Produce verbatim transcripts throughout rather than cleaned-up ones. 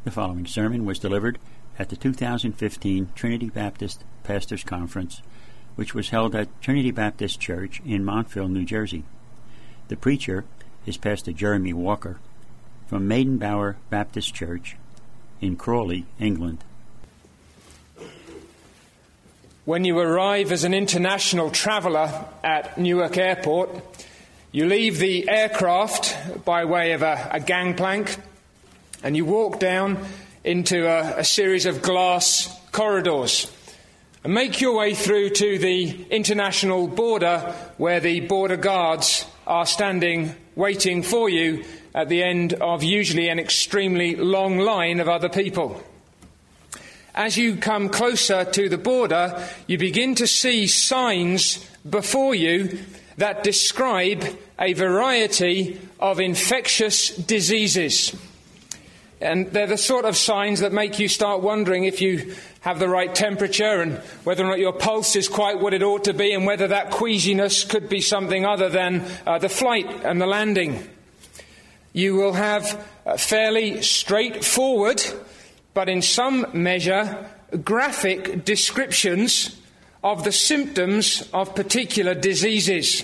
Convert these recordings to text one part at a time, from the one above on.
The following sermon was delivered at the two thousand fifteen Trinity Baptist Pastors Conference, which was held at Trinity Baptist Church in Montville, New Jersey. The preacher is Pastor Jeremy Walker from Maidenbower Baptist Church in Crawley, England. When you arrive as an international traveller at Newark Airport, you leave the aircraft by way of a, a gangplank and you walk down into a, a series of glass corridors and make your way through to the international border where the border guards are standing waiting for you at the end of usually an extremely long line of other people. As you come closer to the border, you begin to see signs before you that describe a variety of infectious diseases. And they're the sort of signs that make you start wondering if you have the right temperature and whether or not your pulse is quite what it ought to be and whether that queasiness could be something other than uh, the flight and the landing. You will have uh, fairly straightforward, but in some measure, graphic descriptions of the symptoms of particular diseases.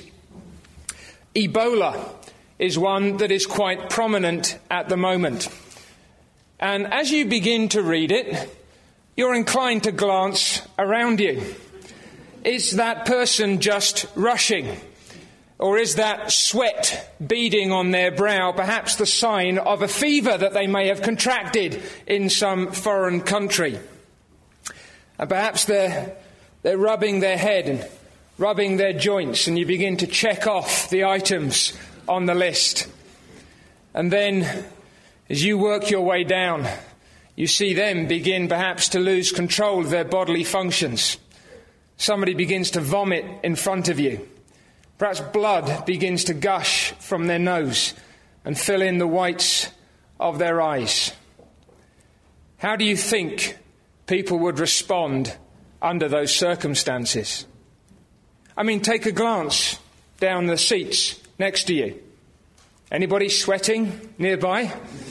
Ebola is one that is quite prominent at the moment. And as you begin to read it, you're inclined to glance around you. Is that person just rushing? Or is that sweat beading on their brow perhaps the sign of a fever that they may have contracted in some foreign country? And perhaps they're, they're rubbing their head and rubbing their joints, and you begin to check off the items on the list. And then, as you work your way down, you see them begin perhaps to lose control of their bodily functions. Somebody begins to vomit in front of you. Perhaps blood begins to gush from their nose and fill in the whites of their eyes. How do you think people would respond under those circumstances? I mean, take a glance down the seats next to you. Anybody sweating nearby?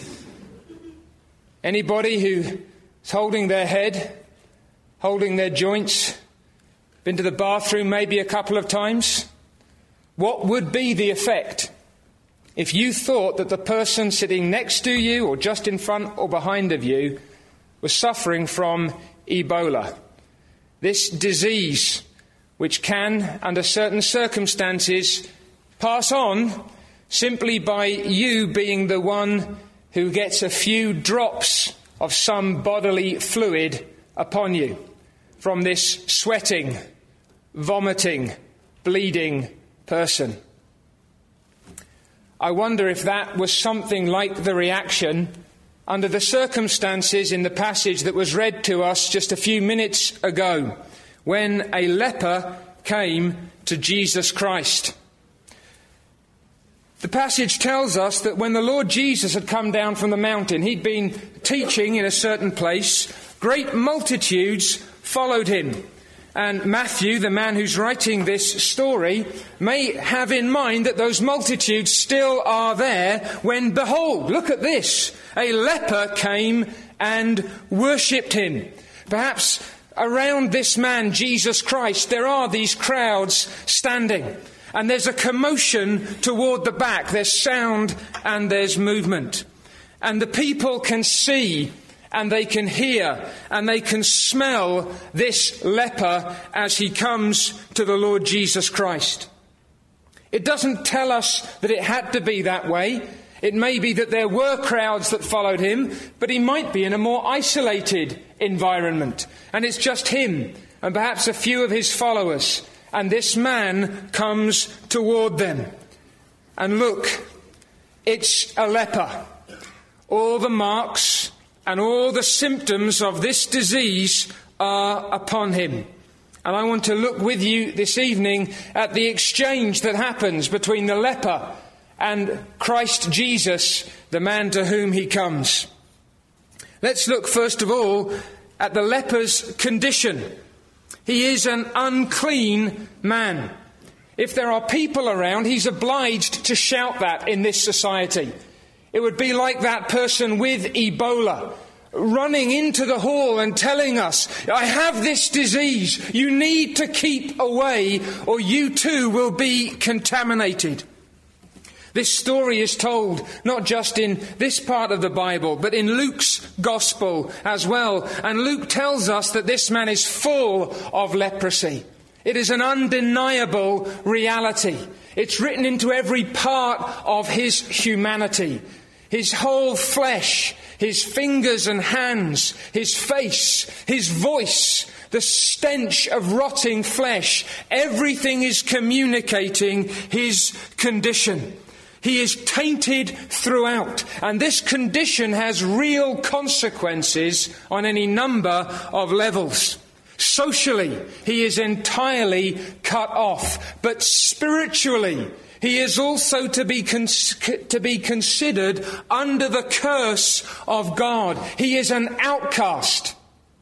Anybody who's holding their head, holding their joints, been to the bathroom maybe a couple of times? What would be the effect if you thought that the person sitting next to you or just in front or behind of you was suffering from Ebola? This disease which can, under certain circumstances, pass on simply by you being the one who gets a few drops of some bodily fluid upon you from this sweating, vomiting, bleeding person. I wonder if that was something like the reaction under the circumstances in the passage that was read to us just a few minutes ago, when a leper came to Jesus Christ. The passage tells us that when the Lord Jesus had come down from the mountain, he'd been teaching in a certain place, great multitudes followed him. And Matthew, the man who's writing this story, may have in mind that those multitudes still are there when, behold, look at this, a leper came and worshipped him. Perhaps around this man, Jesus Christ, there are these crowds standing. And there's a commotion toward the back. There's sound and there's movement. And the people can see and they can hear and they can smell this leper as he comes to the Lord Jesus Christ. It doesn't tell us that it had to be that way. It may be that there were crowds that followed him, but he might be in a more isolated environment. And it's just him and perhaps a few of his followers. And this man comes toward them. And look, it's a leper. All the marks and all the symptoms of this disease are upon him. And I want to look with you this evening at the exchange that happens between the leper and Christ Jesus, the man to whom he comes. Let's look first of all at the leper's condition. He is an unclean man. If there are people around, he's obliged to shout that in this society. It would be like that person with Ebola. running into the hall and telling us, I have this disease, you need to keep away or you too will be contaminated. This story is told not just in this part of the Bible, but in Luke's Gospel as well. And Luke tells us that this man is full of leprosy. It is an undeniable reality. It's written into every part of his humanity. His whole flesh, his fingers and hands, his face, his voice, the stench of rotting flesh, everything is communicating his condition. He is tainted throughout, and this condition has real consequences on any number of levels. Socially, he is entirely cut off, but spiritually, he is also to be cons- to be considered under the curse of God. He is an outcast.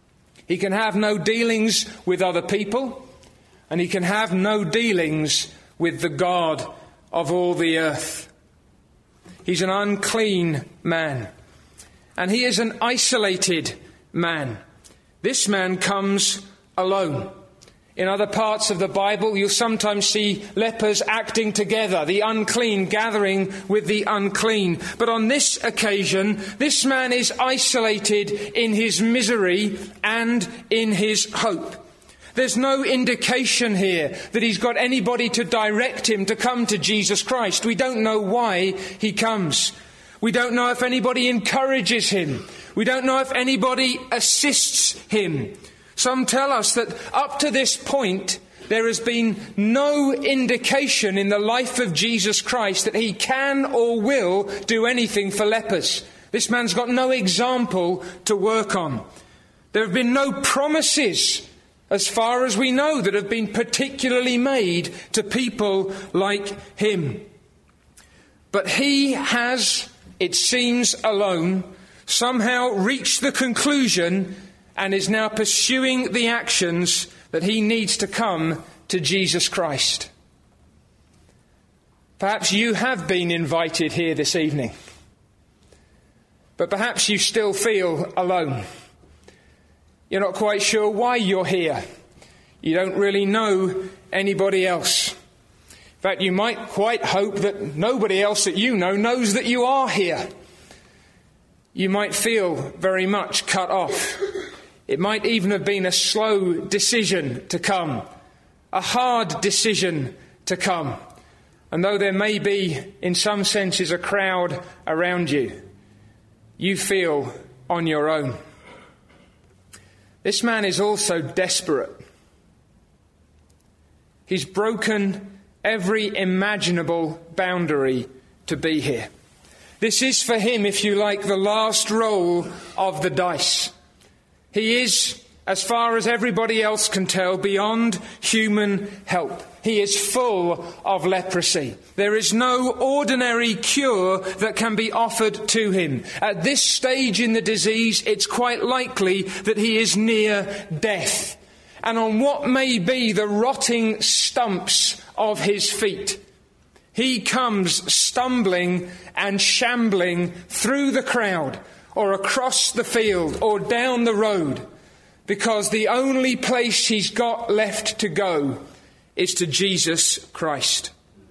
He can have no dealings with other people, and he can have no dealings with the God of all the earth. He's an unclean man, and he is an isolated man. This man comes alone. In other parts of the Bible, you'll sometimes see lepers acting together, the unclean gathering with the unclean. But on this occasion, this man is isolated in his misery and in his hope. There's no indication here that he's got anybody to direct him to come to Jesus Christ. We don't know why he comes. We don't know if anybody encourages him. We don't know if anybody assists him. Some tell us that up to this point, there has been no indication in the life of Jesus Christ that he can or will do anything for lepers. This man's got no example to work on. There have been no promises, as far as we know, that have been particularly made to people like him. But he has, it seems alone, somehow reached the conclusion and is now pursuing the actions that he needs to come to Jesus Christ. Perhaps you have been invited here this evening, but perhaps you still feel alone. You're not quite sure why you're here. You don't really know anybody else. In fact, you might quite hope that nobody else that you know knows that you are here. You might feel very much cut off. It might even have been a slow decision to come, a hard decision to come. And though there may be, in some senses, a crowd around you, you feel on your own. This man is also desperate. He's broken every imaginable boundary to be here. This is for him, if you like, the last roll of the dice. He is, as far as everybody else can tell, beyond human help. He is full of leprosy. There is no ordinary cure that can be offered to him. At this stage in the disease, it's quite likely that he is near death. And on what may be the rotting stumps of his feet, he comes stumbling and shambling through the crowd, or across the field, or down the road, because the only place he's got left to go is to Jesus Christ.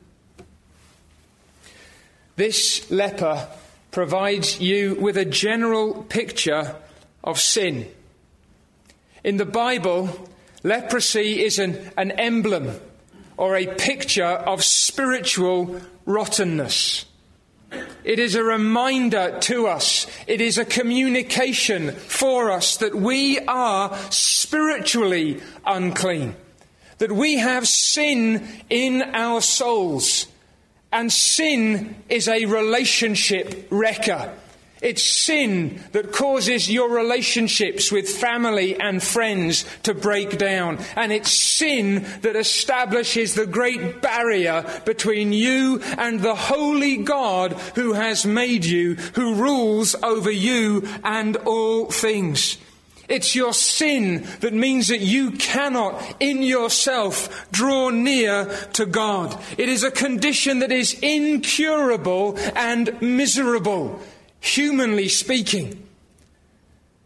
This leper provides you with a general picture of sin. In the Bible, leprosy is an, an emblem or a picture of spiritual rottenness. It is a reminder to us, it is a communication for us that we are spiritually unclean, that we have sin in our souls, and sin is a relationship wrecker. It's sin that causes your relationships with family and friends to break down. And it's sin that establishes the great barrier between you and the holy God who has made you, who rules over you and all things. It's your sin that means that you cannot in yourself draw near to God. It is a condition that is incurable and miserable, humanly speaking.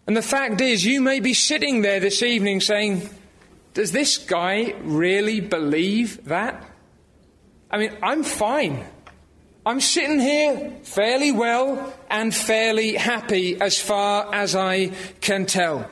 And the fact is, you may be sitting there this evening saying, does this guy really believe that? I mean, I'm fine. I'm sitting here fairly well and fairly happy as far as I can tell.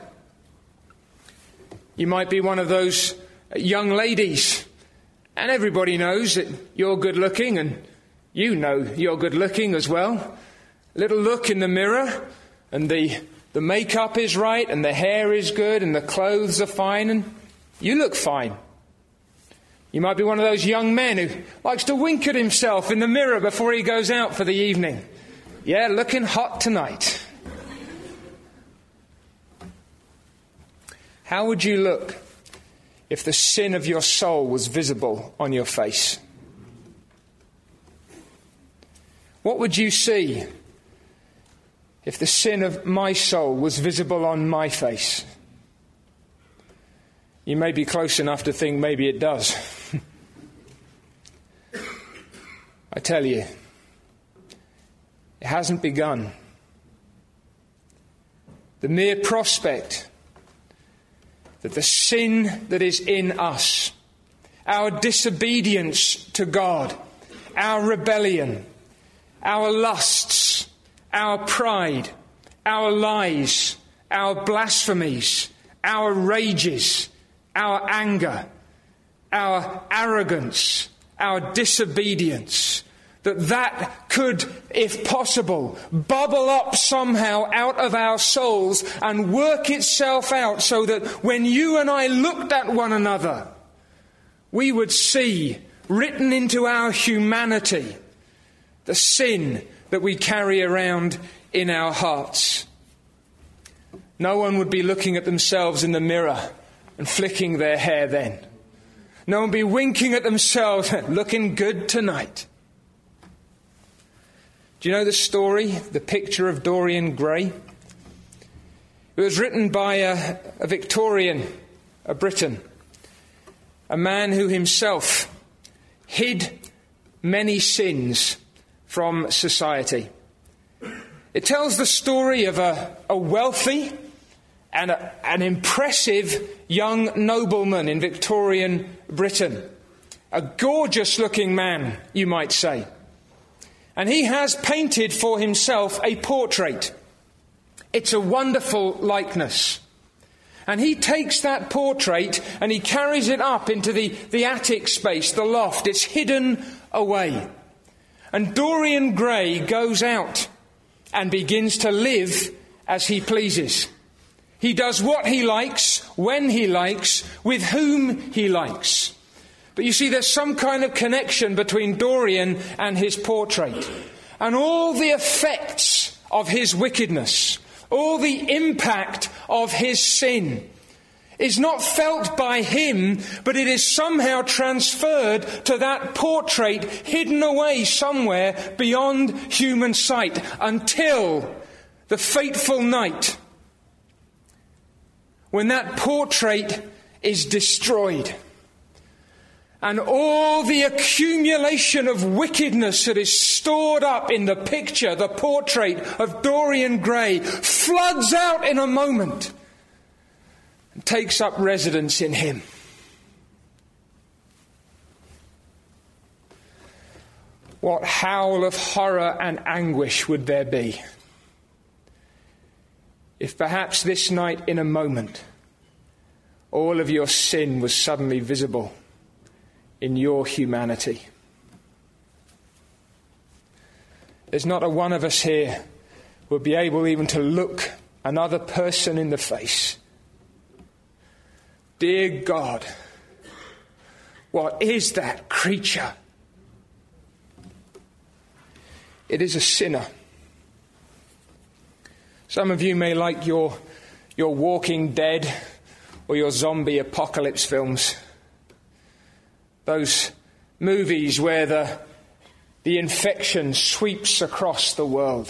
You might be one of those young ladies, and everybody knows that you're good looking, and you know you're good looking as well. A little look in the mirror, and the, the makeup is right, and the hair is good, and the clothes are fine, and you look fine. You might be one of those young men who likes to wink at himself in the mirror before he goes out for the evening. Yeah, looking hot tonight. How would you look if the sin of your soul was visible on your face? What would you see if the sin of my soul was visible on my face? You may be close enough to think maybe it does. I tell you, it hasn't begun. The mere prospect that the sin that is in us, our disobedience to God, our rebellion, our lusts, our pride, our lies, our blasphemies, our rages, our anger, our arrogance, our disobedience, that that could, if possible, bubble up somehow out of our souls and work itself out so that when you and I looked at one another, we would see written into our humanity the sin that we carry around in our hearts. No one would be looking at themselves in the mirror and flicking their hair then. No one would be winking at themselves, looking good tonight. Do you know the story, the picture of Dorian Gray? It was written by a, a Victorian, a Briton, a man who himself hid many sins from society. It tells the story of a, a wealthy and a, an impressive young nobleman in Victorian Britain. A gorgeous-looking man, you might say. And he has painted for himself a portrait. It's a wonderful likeness. And he takes that portrait and he carries it up into the, the attic space, the loft. It's hidden away. And Dorian Gray goes out and begins to live as he pleases. He does what he likes, when he likes, with whom he likes. But you see, there's some kind of connection between Dorian and his portrait. And all the effects of his wickedness, all the impact of his sin is not felt by him, but it is somehow transferred to that portrait hidden away somewhere beyond human sight until the fateful night when that portrait is destroyed. And all the accumulation of wickedness that is stored up in the picture, the portrait of Dorian Gray, floods out in a moment and takes up residence in him. What howl of horror and anguish would there be if perhaps this night in a moment all of your sin was suddenly visible in your humanity. There's not a one of us here who would be able even to look another person in the face. Dear God, what is that creature? It is a sinner. Some of you may like your, your Walking Dead or your zombie apocalypse films. Those movies where the, the infection sweeps across the world.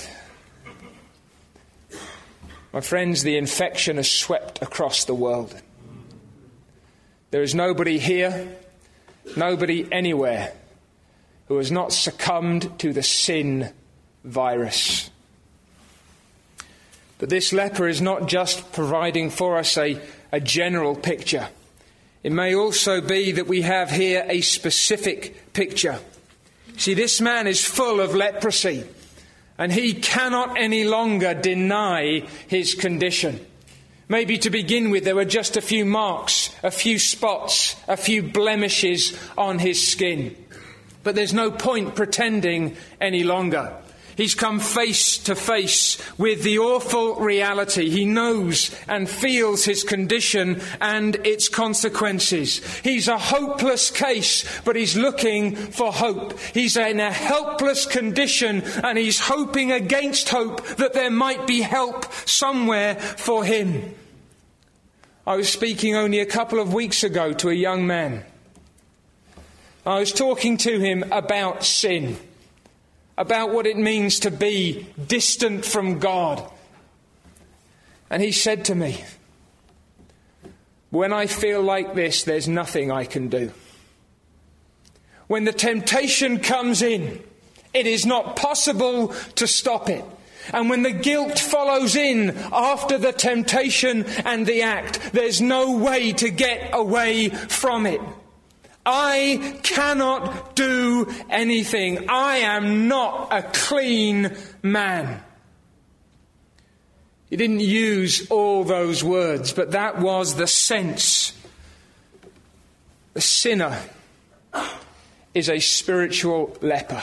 My friends, the infection has swept across the world. There is nobody here, nobody anywhere, who has not succumbed to the sin virus. But this leper is not just providing for us a, a general picture. It may also be that we have here a specific picture. See, this man is full of leprosy, and he cannot any longer deny his condition. Maybe to begin with, there were just a few marks, a few spots, a few blemishes on his skin. But there's no point pretending any longer. He's come face to face with the awful reality. He knows and feels his condition and its consequences. He's a hopeless case, but he's looking for hope. He's in a helpless condition, and he's hoping against hope that there might be help somewhere for him. I was speaking only a couple of weeks ago to a young man. I was talking to him about sin, about what it means to be distant from God. And he said to me, when I feel like this, there's nothing I can do. When the temptation comes in, it is not possible to stop it. And when the guilt follows in after the temptation and the act, there's no way to get away from it. I cannot do anything. I am not a clean man. He didn't use all those words, but that was the sense. The sinner is a spiritual leper.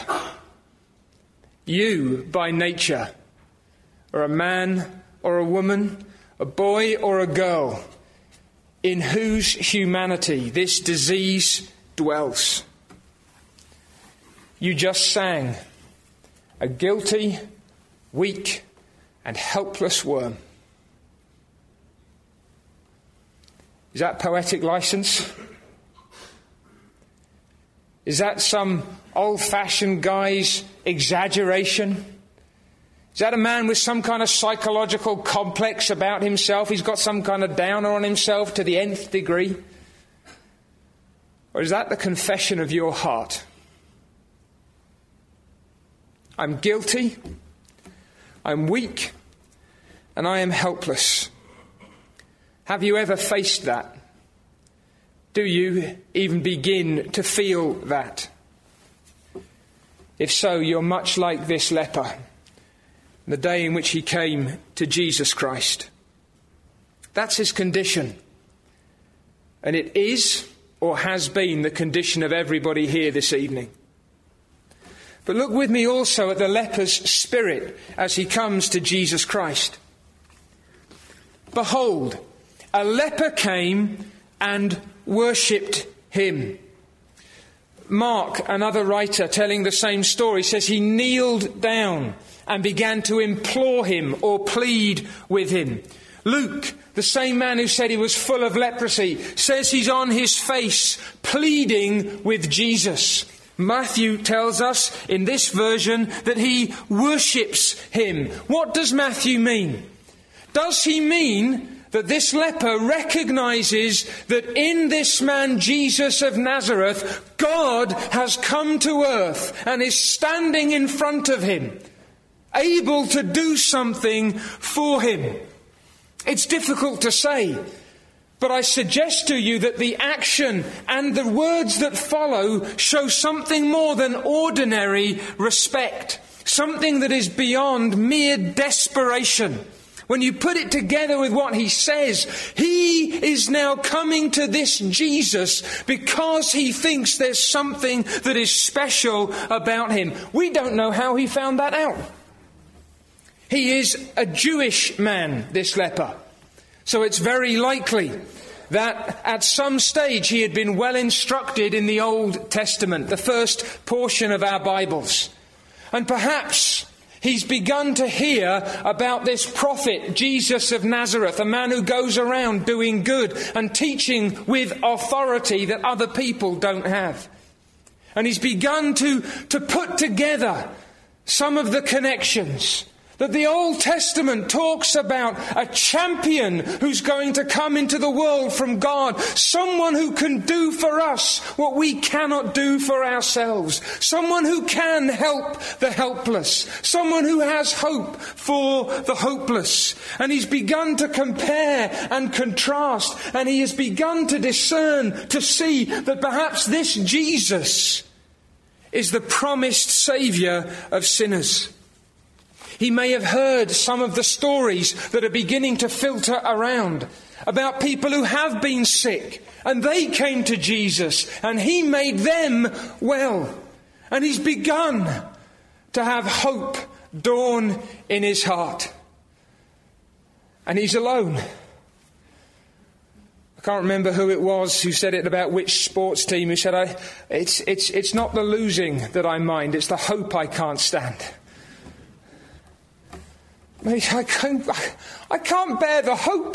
You, by nature, are a man or a woman, a boy or a girl, in whose humanity this disease dwells. You just sang, a guilty, weak, and helpless worm. Is that poetic license? Is that some old-fashioned guy's exaggeration? Is that a man with some kind of psychological complex about himself? He's got some kind of downer on himself to the nth degree? Or is that the confession of your heart? I'm guilty, I'm weak, and I am helpless. Have you ever faced that? Do you even begin to feel that? If so, you're much like this leper, the day in which he came to Jesus Christ. That's his condition. And it is or has been the condition of everybody here this evening. But look with me also at the leper's spirit as he comes to Jesus Christ. Behold, a leper came and worshipped him. Mark, another writer telling the same story, says he kneeled down and began to implore him or plead with him. Luke, the same man who said he was full of leprosy, says he's on his face pleading with Jesus. Matthew tells us in this version that he worships him. What does Matthew mean? Does he mean that this leper recognizes that in this man Jesus of Nazareth, God has come to earth and is standing in front of him, able to do something for him? It's difficult to say, but I suggest to you that the action and the words that follow show something more than ordinary respect, something that is beyond mere desperation. When you put it together with what he says, he is now coming to this Jesus because he thinks there's something that is special about him. We don't know how he found that out. He is a Jewish man, this leper. So it's very likely that at some stage he had been well instructed in the Old Testament, the first portion of our Bibles. And perhaps he's begun to hear about this prophet, Jesus of Nazareth, a man who goes around doing good and teaching with authority that other people don't have. And he's begun to, to put together some of the connections That the Old Testament talks about a champion who's going to come into the world from God. Someone who can do for us what we cannot do for ourselves. Someone who can help the helpless. Someone who has hope for the hopeless. And he's begun to compare and contrast. And he has begun to discern, to see that perhaps this Jesus is the promised Saviour of sinners. He may have heard some of the stories that are beginning to filter around about people who have been sick and they came to Jesus and he made them well. And he's begun to have hope dawn in his heart. And he's alone. I can't remember who it was who said it about which sports team, who said, I, it's, it's, it's not the losing that I mind, it's the hope I can't stand. I can't, I can't bear the hope.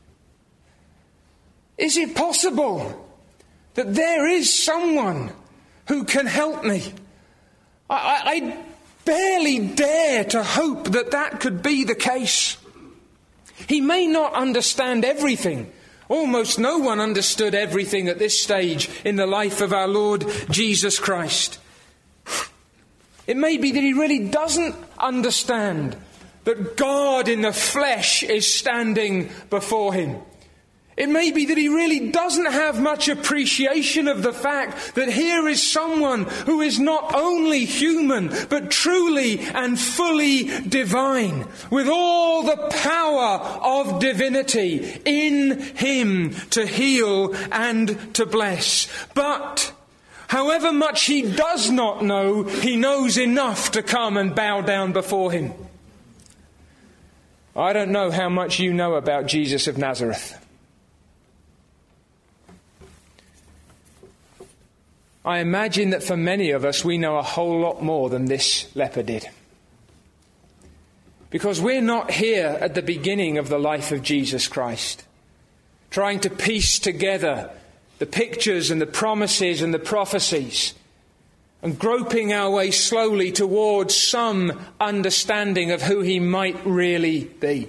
Is it possible that there is someone who can help me? I, I, I barely dare to hope that that could be the case. He may not understand everything. Almost no one understood everything at this stage in the life of our Lord Jesus Christ. It may be that he really doesn't understand that God in the flesh is standing before him. It may be that he really doesn't have much appreciation of the fact that here is someone who is not only human, but truly and fully divine, with all the power of divinity in him to heal and to bless. But however much he does not know, he knows enough to come and bow down before him. I don't know how much you know about Jesus of Nazareth. I imagine that for many of us, we know a whole lot more than this leper did. Because we're not here at the beginning of the life of Jesus Christ, trying to piece together the pictures and the promises and the prophecies, and groping our way slowly towards some understanding of who he might really be.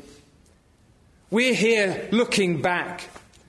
We're here looking back.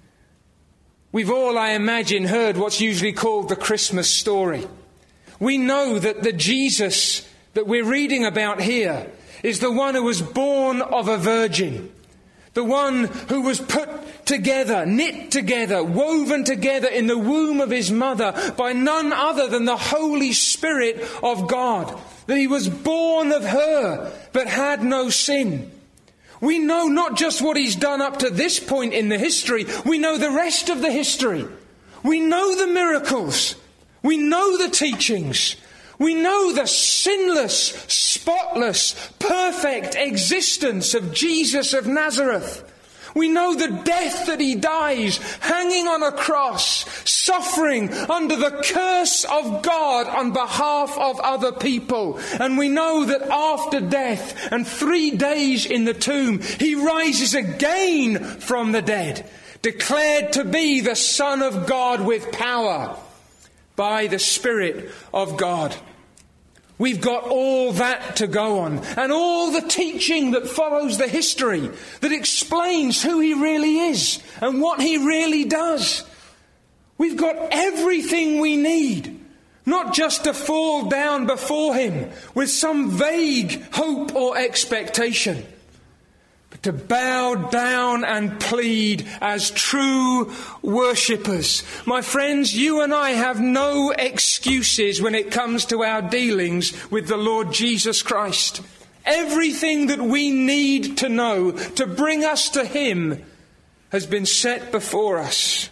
We've all, I imagine, heard what's usually called the Christmas story. We know that the Jesus that we're reading about here is the one who was born of a virgin. The one who was put together, knit together, woven together in the womb of his mother by none other than the Holy Spirit of God. That he was born of her, but had no sin. We know not just what he's done up to this point in the history, we know the rest of the history. We know the miracles. We know the teachings. We know the sinless, spotless, perfect existence of Jesus of Nazareth. We know the death that he dies, hanging on a cross, suffering under the curse of God on behalf of other people. And we know that after death and three days in the tomb, he rises again from the dead, declared to be the Son of God with power by the Spirit of God. We've got all that to go on, and all the teaching that follows the history that explains who he really is and what he really does. We've got everything we need, not just to fall down before him with some vague hope or expectation, but to bow down and plead as true worshippers. My friends, you and I have no excuses when it comes to our dealings with the Lord Jesus Christ. Everything that we need to know to bring us to him has been set before us.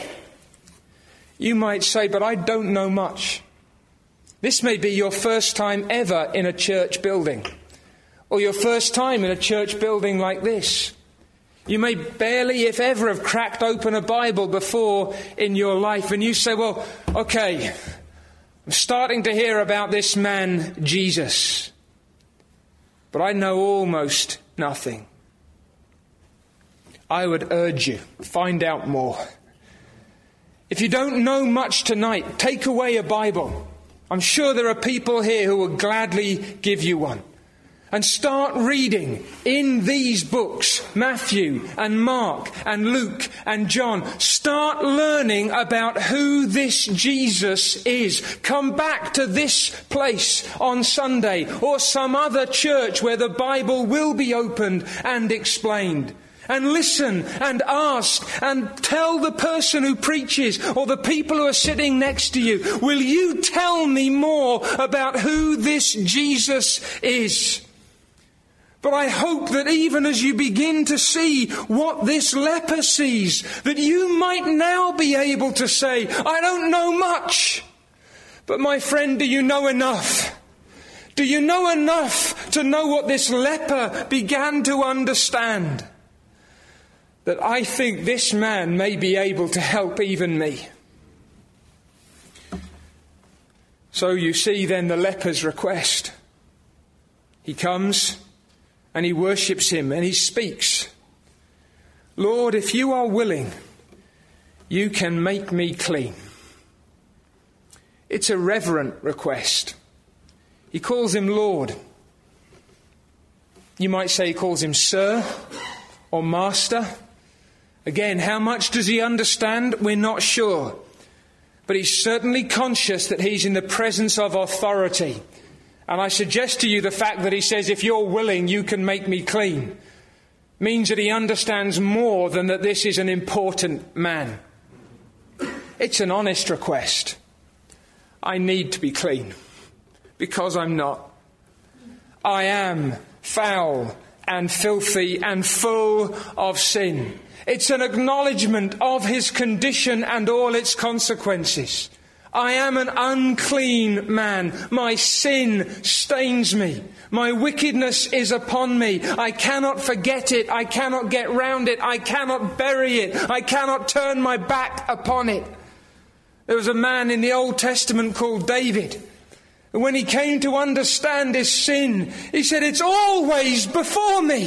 You might say, but I don't know much. This may be your first time ever in a church building, or your first time in a church building like this. You may barely, if ever, have cracked open a Bible before in your life, and you say, well, okay, I'm starting to hear about this man, Jesus, but I know almost nothing. I would urge you, find out more. If you don't know much tonight, take away a Bible. I'm sure there are people here who will gladly give you one. and start reading in these books, Matthew and Mark and Luke and John. Start learning about who this Jesus is. Come back to this place on Sunday or some other church where the Bible will be opened and explained. And listen and ask and tell the person who preaches or the people who are sitting next to you, will you tell me more about who this Jesus is? But I hope that even as you begin to see what this leper sees, that you might now be able to say, I don't know much, but my friend, do you know enough? Do you know enough to know what this leper began to understand? That I think this man may be able to help even me. So you see then the leper's request. He comes and he worships him and he speaks. Lord, if you are willing, you can make me clean. It's a reverent request. He calls him Lord. You might say he calls him Sir or Master. Again, how much does he understand? We're not sure. But he's certainly conscious that he's in the presence of authority. And I suggest to you the fact that he says, if you're willing, you can make me clean, means that he understands more than that this is an important man. It's an honest request. I need to be clean because I'm not. I am foul and filthy and full of sin. It's an acknowledgement of his condition and all its consequences. I am an unclean man. My sin stains me. My wickedness is upon me. I cannot forget it. I cannot get round it. I cannot bury it. I cannot turn my back upon it. There was a man in the Old Testament called David. And when he came to understand his sin, he said, it's always before me.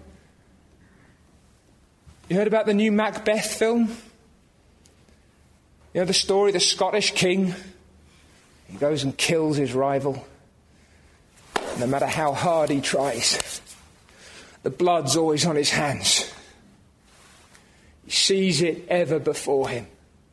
You heard about the new Macbeth film? You know the story, the Scottish king? He goes and kills his rival. No matter how hard he tries, the blood's always on his hands. He sees it ever before him.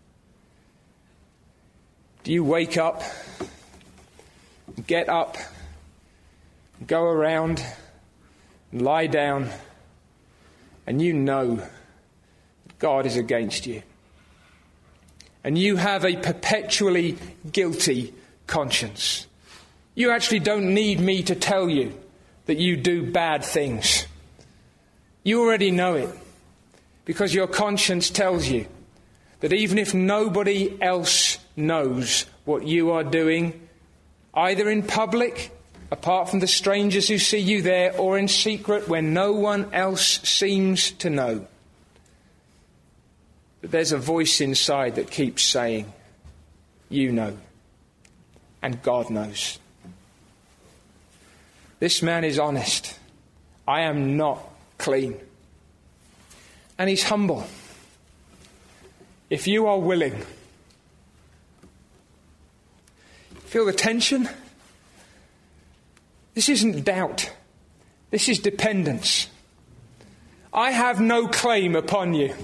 Do you wake up, get up, go around, and lie down, and you know God is against you? And you have a perpetually guilty conscience. You actually don't need me to tell you that you do bad things. You already know it, because your conscience tells you that even if nobody else knows what you are doing, either in public, apart from the strangers who see you there, or in secret when no one else seems to know, but there's a voice inside that keeps saying, you know, and God knows. This man is honest. I am not clean. And he's humble. If you are willing, feel the tension? This isn't doubt. This is dependence. I have no claim upon you.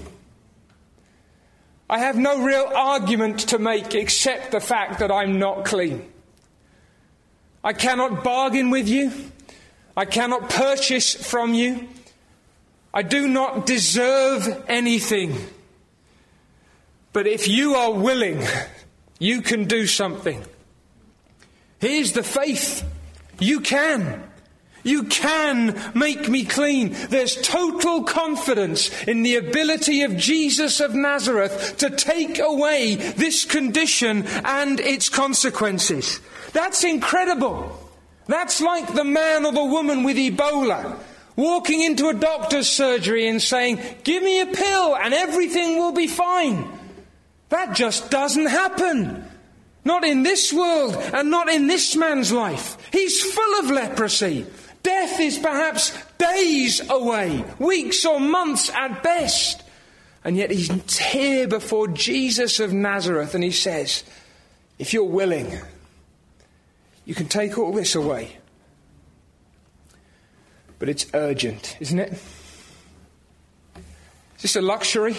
I have no real argument to make except the fact that I'm not clean. I cannot bargain with you. I cannot purchase from you. I do not deserve anything. But if you are willing, you can do something. Here's the faith. You can. You can make me clean. There's total confidence in the ability of Jesus of Nazareth to take away this condition and its consequences. That's incredible. That's like the man or the woman with Ebola walking into a doctor's surgery and saying, give me a pill and everything will be fine. That just doesn't happen. Not in this world and not in this man's life. He's full of leprosy. Death is perhaps days away, weeks or months at best. And yet he's here before Jesus of Nazareth and he says, if you're willing, you can take all this away. But it's urgent, isn't it? Is this a luxury?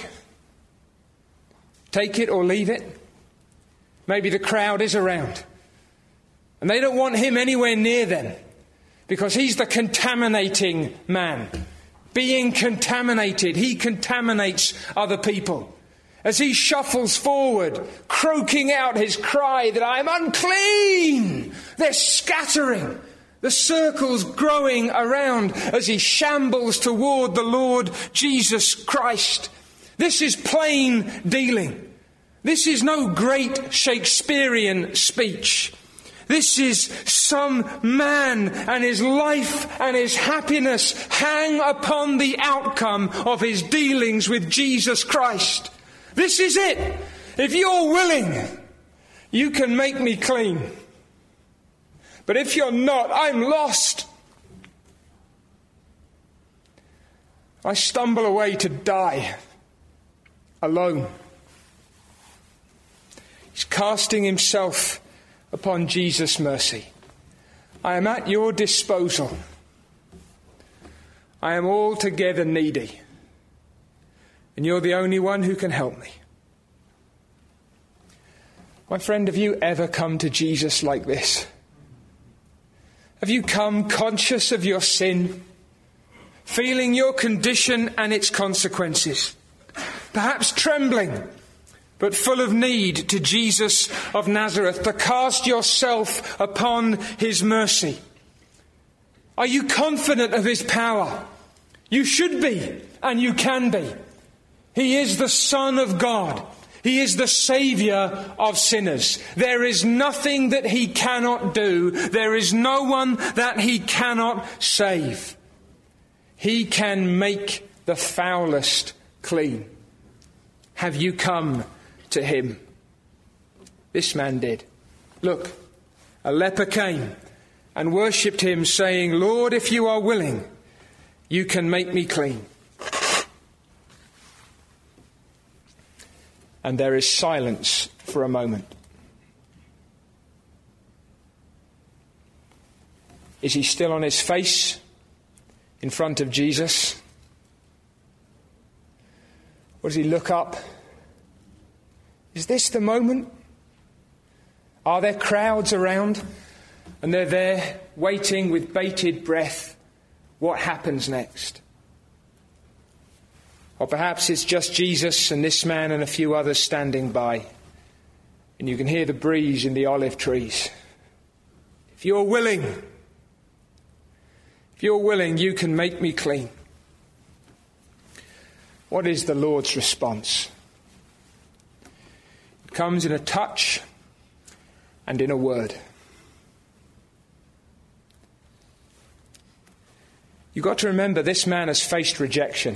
Take it or leave it? Maybe the crowd is around, and they don't want him anywhere near them, because he's the contaminating man. Being contaminated, he contaminates other people. As he shuffles forward, croaking out his cry that I am unclean, they're scattering. The circles growing around as he shambles toward the Lord Jesus Christ. This is plain dealing. This is no great Shakespearean speech. This is some man, and his life and his happiness hang upon the outcome of his dealings with Jesus Christ. This is it. If you're willing, you can make me clean. But if you're not, I'm lost. I stumble away to die alone. He's casting himself upon Jesus' mercy. I am at your disposal. I am altogether needy, and you're the only one who can help me. My friend, have you ever come to Jesus like this? Have you come conscious of your sin, feeling your condition and its consequences, perhaps trembling, but full of need to Jesus of Nazareth, to cast yourself upon his mercy? Are you confident of his power? You should be, and you can be. He is the Son of God. He is the Saviour of sinners. There is nothing that he cannot do. There is no one that he cannot save. He can make the foulest clean. Have you come to him? This man did. Look, a leper came and worshipped him, saying, Lord, if you are willing, you can make me clean. And there is silence for a moment. Is he still on his face in front of Jesus? Or does he look up? Is this the moment? Are there crowds around? And they're there waiting with bated breath. What happens next? Or perhaps it's just Jesus and this man and a few others standing by. And you can hear the breeze in the olive trees. If you're willing, if you're willing, you can make me clean. What is the Lord's response? It comes in a touch and in a word. You've got to remember, this man has faced rejection.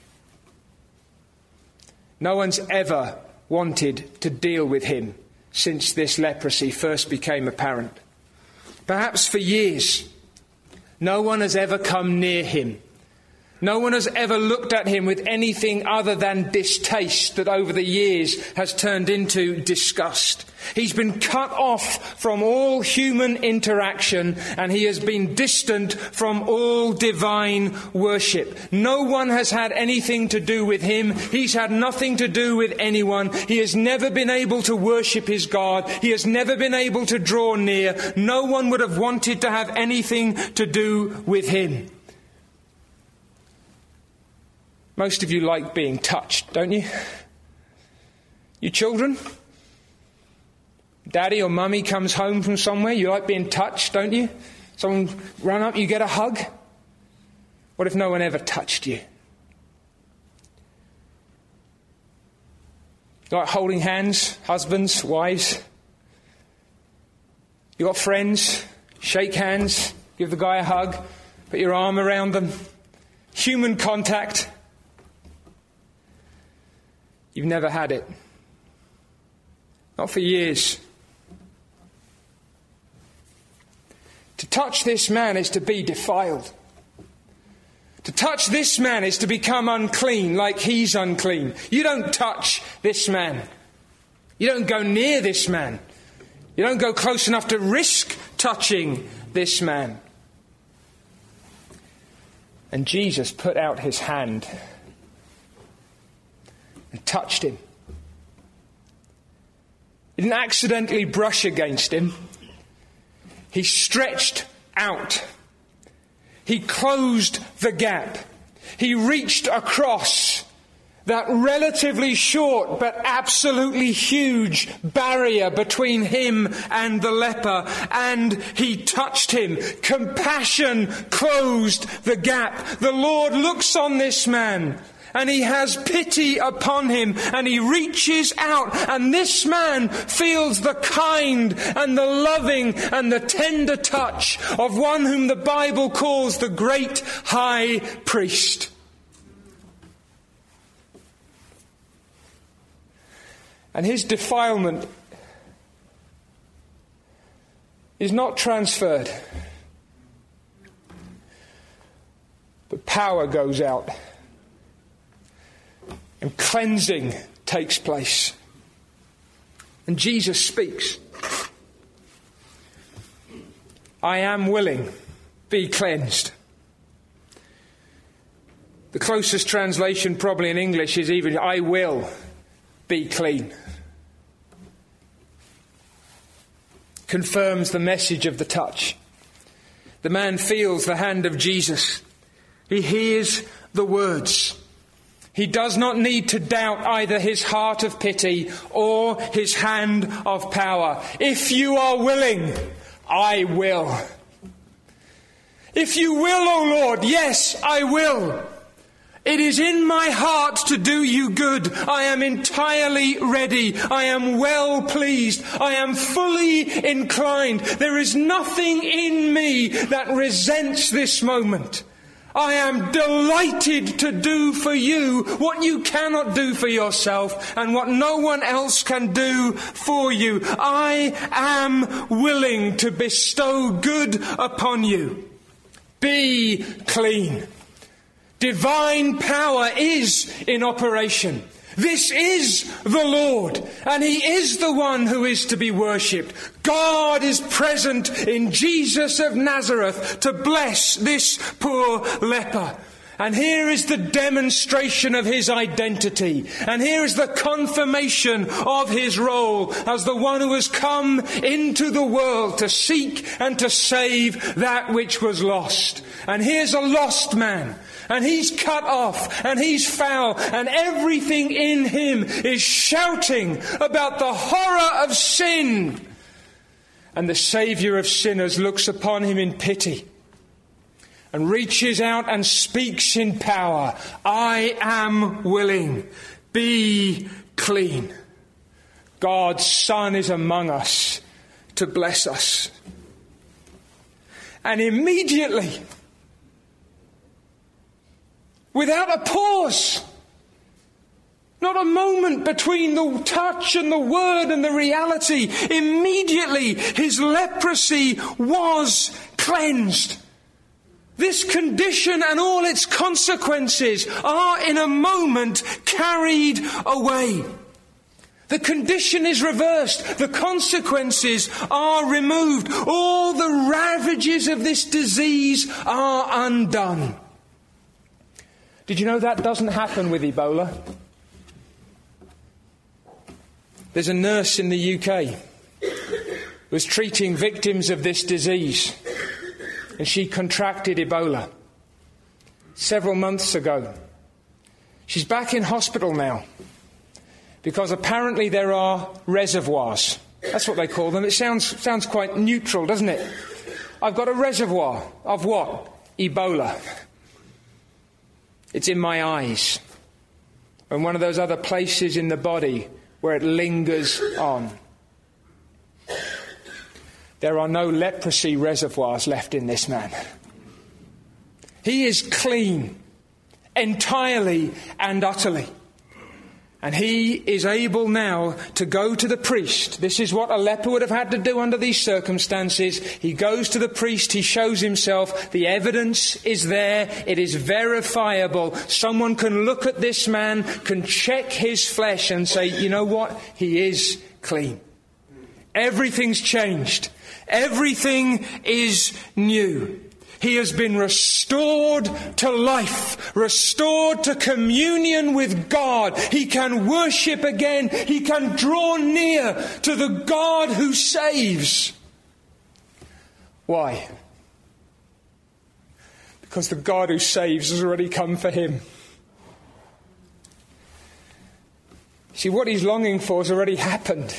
No one's ever wanted to deal with him since this leprosy first became apparent. Perhaps for years, no one has ever come near him. No one has ever looked at him with anything other than distaste that over the years has turned into disgust. He's been cut off from all human interaction, and he has been distant from all divine worship. No one has had anything to do with him. He's had nothing to do with anyone. He has never been able to worship his God. He has never been able to draw near. No one would have wanted to have anything to do with him. Most of you like being touched, don't you? You children? Daddy or mummy comes home from somewhere, you like being touched, don't you? Someone run up, you get a hug. What if no one ever touched you? You like holding hands, husbands, wives? You got friends? Shake hands, give the guy a hug, put your arm around them. Human contact. You've never had it. Not for years. To touch this man is to be defiled. To touch this man is to become unclean, like he's unclean. You don't touch this man. You don't go near this man. You don't go close enough to risk touching this man. And Jesus put out his hand and touched him. He didn't accidentally brush against him. He stretched out. He closed the gap. He reached across that relatively short but absolutely huge barrier between him and the leper, and he touched him. Compassion closed the gap. The Lord looks on this man and he has pity upon him, and he reaches out, and this man feels the kind and the loving and the tender touch of one whom the Bible calls the great high priest. And his defilement is not transferred, but power goes out and cleansing takes place. And Jesus speaks. I am willing, be cleansed. The closest translation probably in English is even, I will be clean. Confirms the message of the touch. The man feels the hand of Jesus. He hears the words. He does not need to doubt either his heart of pity or his hand of power. If you are willing, I will. If you will, O Lord, yes, I will. It is in my heart to do you good. I am entirely ready. I am well pleased. I am fully inclined. There is nothing in me that resents this moment. I am delighted to do for you what you cannot do for yourself and what no one else can do for you. I am willing to bestow good upon you. Be clean. Divine power is in operation. This is the Lord, and he is the one who is to be worshipped. God is present in Jesus of Nazareth to bless this poor leper. And here is the demonstration of his identity. And here is the confirmation of his role as the one who has come into the world to seek and to save that which was lost. And here's a lost man. And he's cut off, and he's foul, and everything in him is shouting about the horror of sin. And the Saviour of sinners looks upon him in pity and reaches out and speaks in power. I am willing. Be clean. God's Son is among us to bless us. And immediately, without a pause, not a moment between the touch and the word and the reality, immediately his leprosy was cleansed. This condition and all its consequences are in a moment carried away. The condition is reversed. The consequences are removed. All the ravages of this disease are undone. Did you know that doesn't happen with Ebola? There's a nurse in the U K who was treating victims of this disease, and she contracted Ebola several months ago. She's back in hospital now because apparently there are reservoirs. That's what they call them. It sounds sounds quite neutral, doesn't it? I've got a reservoir of what? Ebola. It's in my eyes, and one of those other places in the body where it lingers on. There are no leprosy reservoirs left in this man. He is clean, entirely and utterly. And he is able now to go to the priest. This is what a leper would have had to do under these circumstances. He goes to the priest, he shows himself, the evidence is there, it is verifiable. Someone can look at this man, can check his flesh and say, you know what? He is clean. Everything's changed. Everything is new. He has been restored to life, restored to communion with God. He can worship again. He can draw near to the God who saves. Why? Because the God who saves has already come for him. See, what he's longing for has already happened.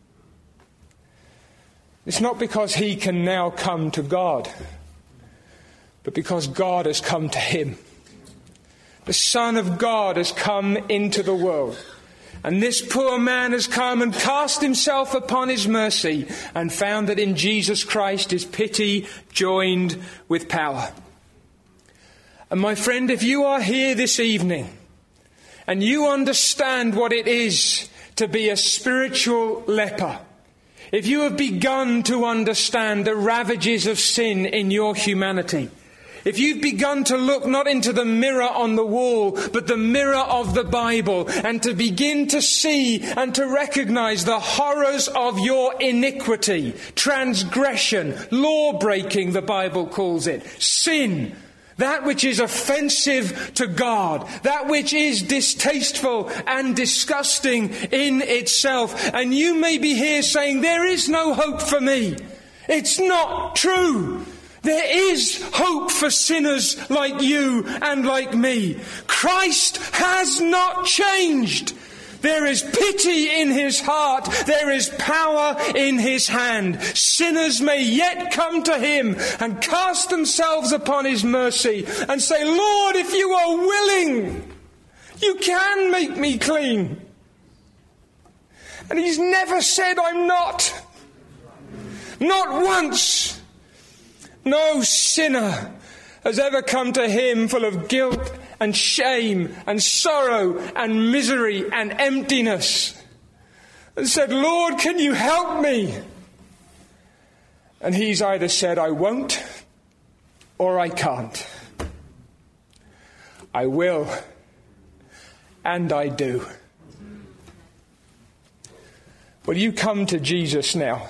It's not because he can now come to God, but because God has come to him. The Son of God has come into the world. And this poor man has come and cast himself upon his mercy and found that in Jesus Christ is pity joined with power. And my friend, if you are here this evening and you understand what it is to be a spiritual leper, if you have begun to understand the ravages of sin in your humanity, if you've begun to look not into the mirror on the wall, but the mirror of the Bible, and to begin to see and to recognize the horrors of your iniquity, transgression, law-breaking, the Bible calls it, sin, that which is offensive to God, that which is distasteful and disgusting in itself. And you may be here saying, there is no hope for me. It's not true. There is hope for sinners like you and like me. Christ has not changed. There is pity in his heart. There is power in his hand. Sinners may yet come to him and cast themselves upon his mercy and say, Lord, if you are willing, you can make me clean. And he's never said, I'm not. Not once. No sinner has ever come to him full of guilt and shame and sorrow and misery and emptiness and said, Lord, can you help me? And he's either said, I won't, or I can't. I will, and I do. Will you come to Jesus now?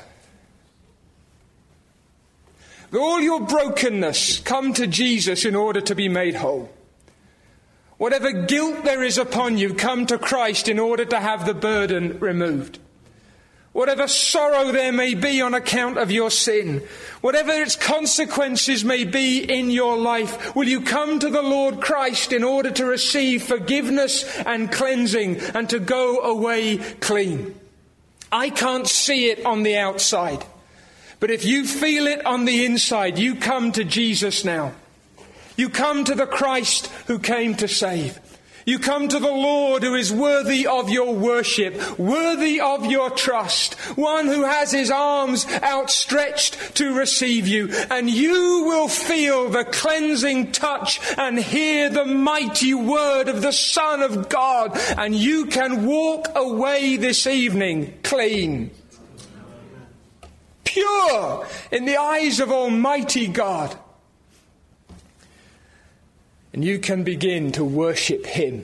With all your brokenness, come to Jesus in order to be made whole. Whatever guilt there is upon you, come to Christ in order to have the burden removed. Whatever sorrow there may be on account of your sin, whatever its consequences may be in your life, will you come to the Lord Christ in order to receive forgiveness and cleansing and to go away clean? I can't see it on the outside, but if you feel it on the inside, you come to Jesus now. You come to the Christ who came to save. You come to the Lord who is worthy of your worship, worthy of your trust, one who has his arms outstretched to receive you. And you will feel the cleansing touch and hear the mighty word of the Son of God. And you can walk away this evening clean, pure in the eyes of Almighty God. And you can begin to worship him.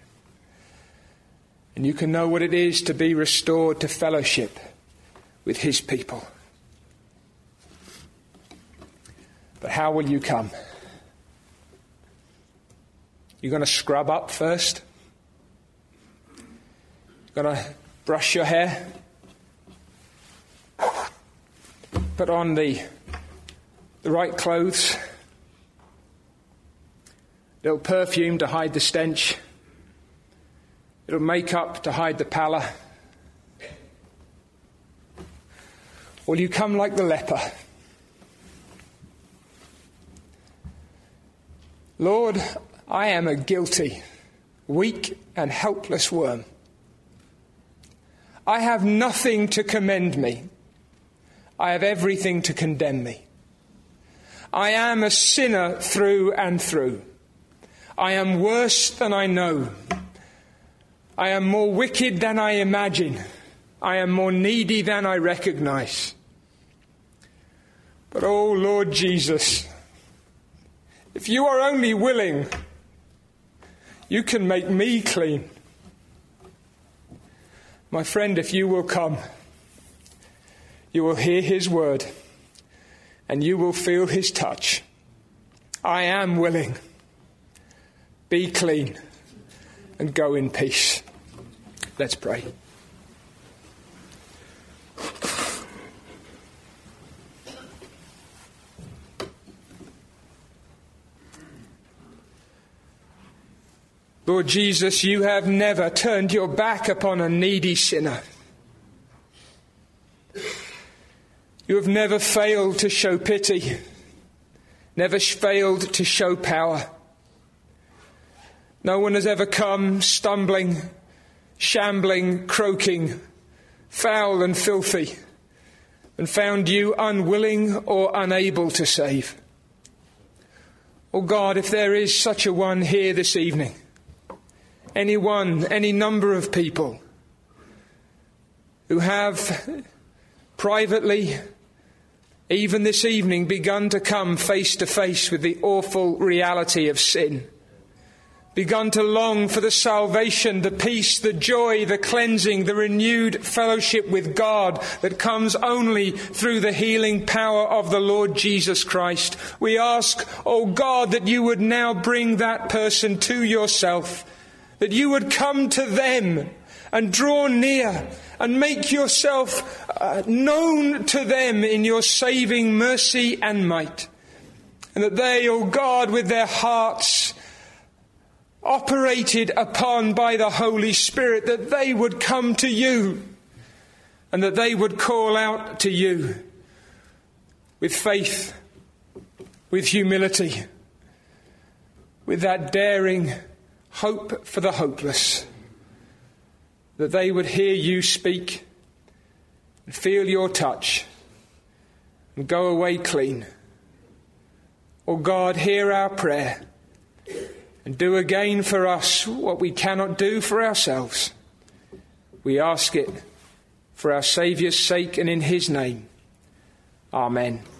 And you can know what it is to be restored to fellowship with his people. But how will you come? You're going to scrub up first? You're going to brush your hair? Put on the, the right clothes? Little perfume to hide the stench. Little makeup to hide the pallor. Will you come like the leper? Lord, I am a guilty, weak and helpless worm. I have nothing to commend me. I have everything to condemn me. I am a sinner through and through. I am worse than I know. I am more wicked than I imagine. I am more needy than I recognize. But oh Lord Jesus, if you are only willing, you can make me clean. My friend, if you will come, you will hear his word and you will feel his touch. I am willing. Be clean and go in peace. Let's pray. Lord Jesus, you have never turned your back upon a needy sinner. You have never failed to show pity, never failed to show power. No one has ever come stumbling, shambling, croaking, foul and filthy, and found you unwilling or unable to save. Oh God, if there is such a one here this evening, anyone, any number of people who have privately, even this evening, begun to come face to face with the awful reality of sin, begun to long for the salvation, the peace, the joy, the cleansing, the renewed fellowship with God that comes only through the healing power of the Lord Jesus Christ. We ask, oh God, that you would now bring that person to yourself, that you would come to them and draw near and make yourself uh, known to them in your saving mercy and might. And that they, O God, with their hearts operated upon by the Holy Spirit, that they would come to you and that they would call out to you with faith, with humility, with that daring hope for the hopeless, that they would hear you speak and feel your touch and go away clean. Oh God, hear our prayer and do again for us what we cannot do for ourselves. We ask it for our Saviour's sake and in his name. Amen.